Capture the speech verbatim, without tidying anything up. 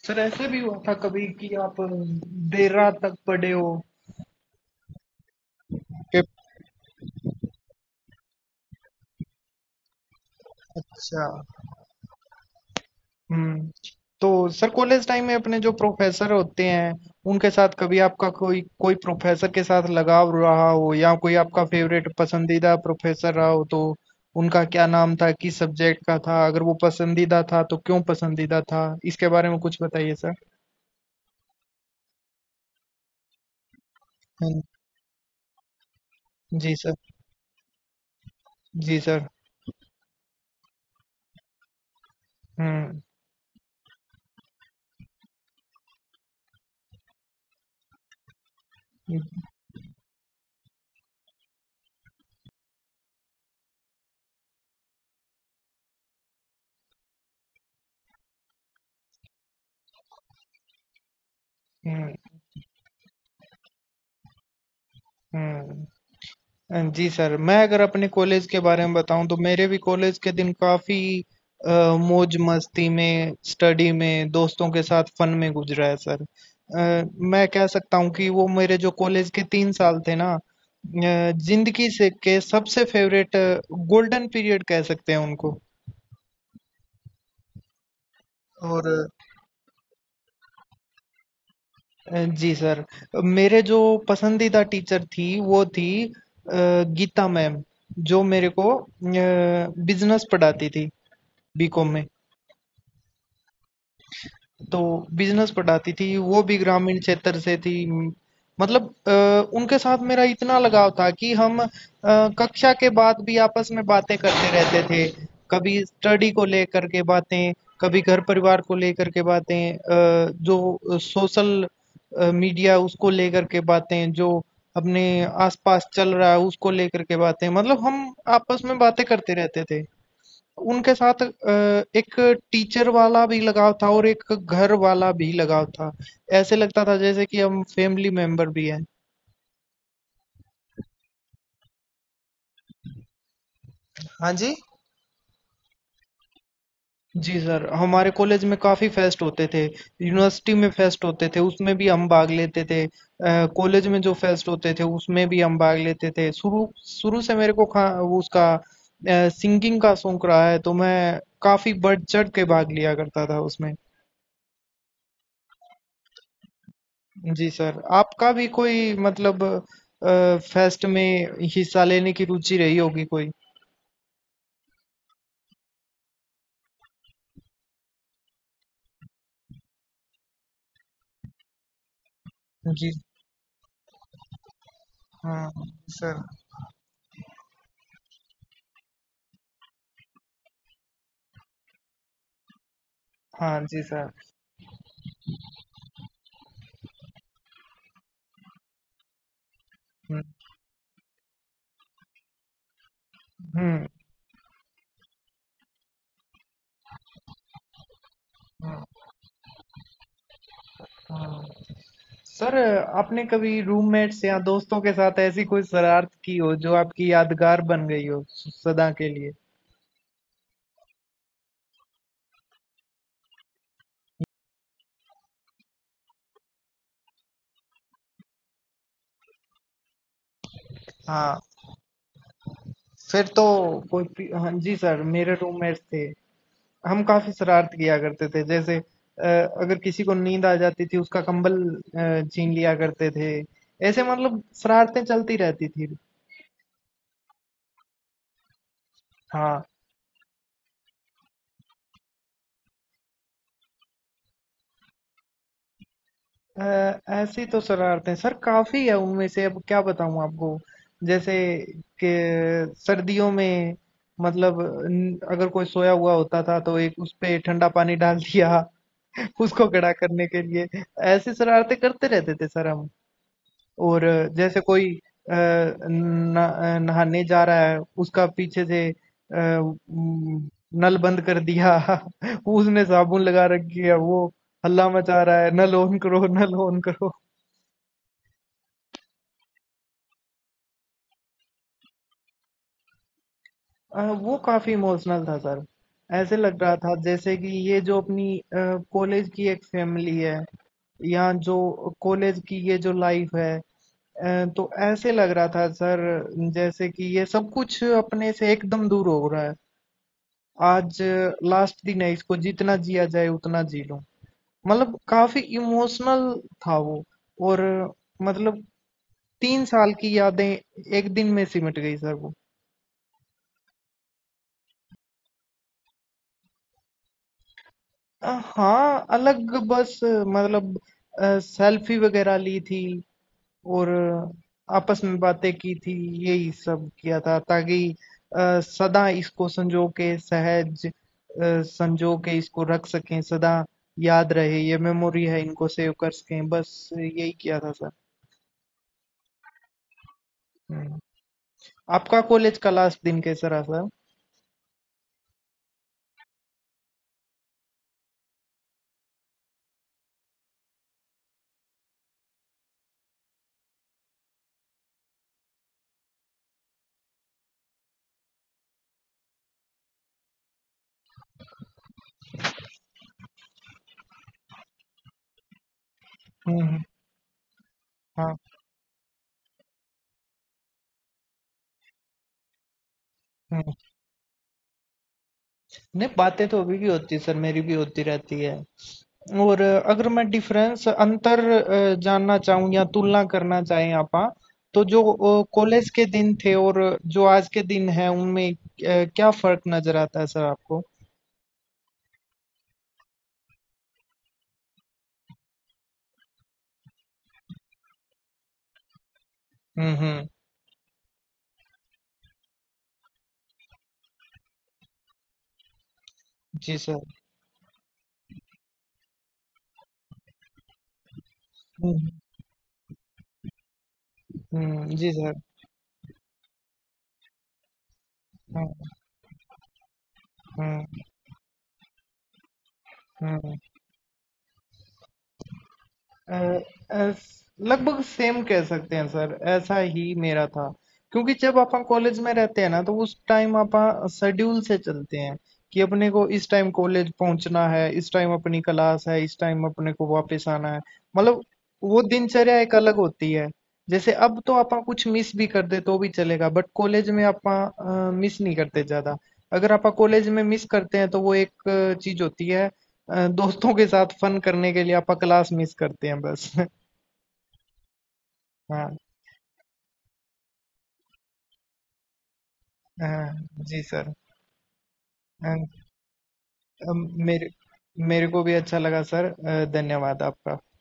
Sir ऐसा भी हुआ था कभी कि आप देर रात तक पढ़े हो? कि अच्छा। हम्म। तो सर कॉलेज टाइम में अपने जो प्रोफेसर होते हैं उनके साथ कभी आपका कोई कोई प्रोफेसर के साथ लगाव रहा हो, या कोई आपका फेवरेट पसंदीदा प्रोफेसर रहा हो, तो उनका क्या नाम था, किस सब्जेक्ट का था, अगर वो पसंदीदा था तो क्यों पसंदीदा था, इसके बारे में कुछ बताइए सर। हम्म, जी सर। जी सर। हम्म। हम्म। हम्म। अ, जी सर, मैं अगर अपने कॉलेज के बारे में बताऊं तो मेरे भी कॉलेज के दिन काफी अ, मौज मस्ती में, स्टडी में, दोस्तों के साथ फन में गुजरा है सर। अ, मैं कह सकता हूं कि वो मेरे जो कॉलेज के तीन साल थे ना, अ, जिंदगी से के सबसे फेवरेट गोल्डन पीरियड कह सकते हैं उनको। और अ, जी सर, मेरे जो पसंदीदा टीचर थी वो थी अ, गीता मैम, जो मेरे को बिजनेस पढ़ाती थी बीकॉम में। तो बिजनेस पढ़ाती थी, वो भी ग्रामीण क्षेत्र से थी। म, मतलब अ, उनके साथ मेरा इतना लगाव था कि हम अ, कक्षा के बाद भी आपस में बातें करते रहते थे। कभी स्टडी को लेकर के बातें, कभी घर परिवार को लेकर के बातें, अ, जो सोशल मीडिया उसको लेकर के बातें, जो अपने आसपास चल रहा है उसको लेकर के बातें, मतलब हम आपस में बातें करते रहते थे। उनके साथ अ, एक टीचर वाला भी लगाव था और एक घर वाला भी लगाव था। ऐसे लगता था जैसे कि हम फैमिली मेंबर भी हैं। हाँ जी। जी सर, हमारे कॉलेज में काफी फेस्ट होते थे। यूनिवर्सिटी में फेस्ट होते थे, उसमें भी हम भाग लेते थे। अ, कॉलेज में जो फेस्ट होते थे उसमें भी हम भाग लेते थे। शुरू शुरू से मेरे को खा वो उसका सिंगिंग का शौक रहा है, तो मैं काफी बढ़ चढ़ के भाग लिया करता था उसमें। जी सर, आपका भी कोई मतलब फेस्ट में हिस्सा लेने की रुचि रही होगी कोई? जी। हाँ सर। हाँ जी सर। हम्म। हम्म। हम्म। हाँ। सर, आपने कभी रूममेट्स या दोस्तों के साथ ऐसी कोई शरारत की हो जो आपकी यादगार बन गई हो सदा के लिए? हाँ। फिर तो कोई पी- हाँ जी सर, मेरे रूममेट्स थे। हम काफी शरारत किया करते थे। जैसे अ, अगर किसी को नींद आ जाती थी उसका कंबल अ, छीन लिया करते थे। ऐसे मतलब शरारतें चलती रहती थी। हाँ। अ, ऐसी तो शरारतें सर काफी है, उनमें से अब क्या बताऊं आपको। जैसे कि सर्दियों में मतलब न- अगर कोई सोया हुआ होता था तो एक उस पे ठंडा पानी डाल दिया उसको खड़ा करने के लिए। ऐसी शरारतें करते रहते थे सर हम। और जैसे कोई अ, न- नहाने जा रहा है, उसका पीछे से अ, उम, नल बंद कर दिया उसने साबुन लगा रखी है, वो हल्ला मचा रहा है, नल ऑन करो, नल ऑन करो। अ, वो काफी इमोशनल था सर। ऐसे लग रहा था जैसे कि ये जो अपनी कॉलेज की एक फैमिली है, या जो कॉलेज की ये जो लाइफ है, अ, तो ऐसे लग रहा था सर जैसे कि ये सब कुछ अपने से एकदम दूर हो रहा है। आज लास्ट दिन है, इसको जितना जिया जाए उतना जी लूं। मतलब काफी इमोशनल था वो। और मतलब तीन साल की यादें एक दिन में सिमट गई सर वो। अ, हाँ अलग बस मतलब सेल्फी वगैरह ली थी, और आपस में बातें की थी, यही सब किया था ताकि अ, सदा इसको संजो के सहज अ, संजो के इसको रख सकें, सदा याद रहे, ये मेमोरी है इनको सेव कर सकें, बस यही किया था सर। हम्म। आपका कॉलेज का लास्ट दिन कैसा रहा सर? हम्म हम्म, हाँ। हम्म। नहीं, बातें तो अभी भी होती है सर, मेरी भी होती रहती है। और अगर मैं डिफरेंस अंतर अ, जानना चाहूँ या तुलना करना चाहें आपा, तो जो कॉलेज के दिन थे और जो आज के दिन है उनमें अ, क्या फर्क नजर आता है सर आपको? हम्म हम्म। जी सर। हम्म हम्म। जी सर। हम्म हम्म हम्म। अ, एस- लगभग सेम कह सकते हैं सर, ऐसा ही मेरा था। क्योंकि जब अपन कॉलेज में रहते हैं ना, तो उस टाइम अपन शेड्यूल से चलते हैं कि अपने को इस टाइम कॉलेज पहुंचना है, इस टाइम अपनी क्लास है, इस टाइम अपने को वापस आना है। मतलब वो दिनचर्या एक अलग होती है। जैसे अब तो अपन कुछ मिस भी कर दे तो भी चलेगा, बट कॉलेज में अपन मिस नहीं करते ज्यादा। अगर अपन कॉलेज में मिस करते हैं तो वो एक चीज होती है, अ, दोस्तों के साथ फन करने के लिए आप क्लास मिस करते हैं बस। हाँ हाँ। जी सर। अ, अ, मेरे मेरे को भी अच्छा लगा सर, अ, धन्यवाद आपका।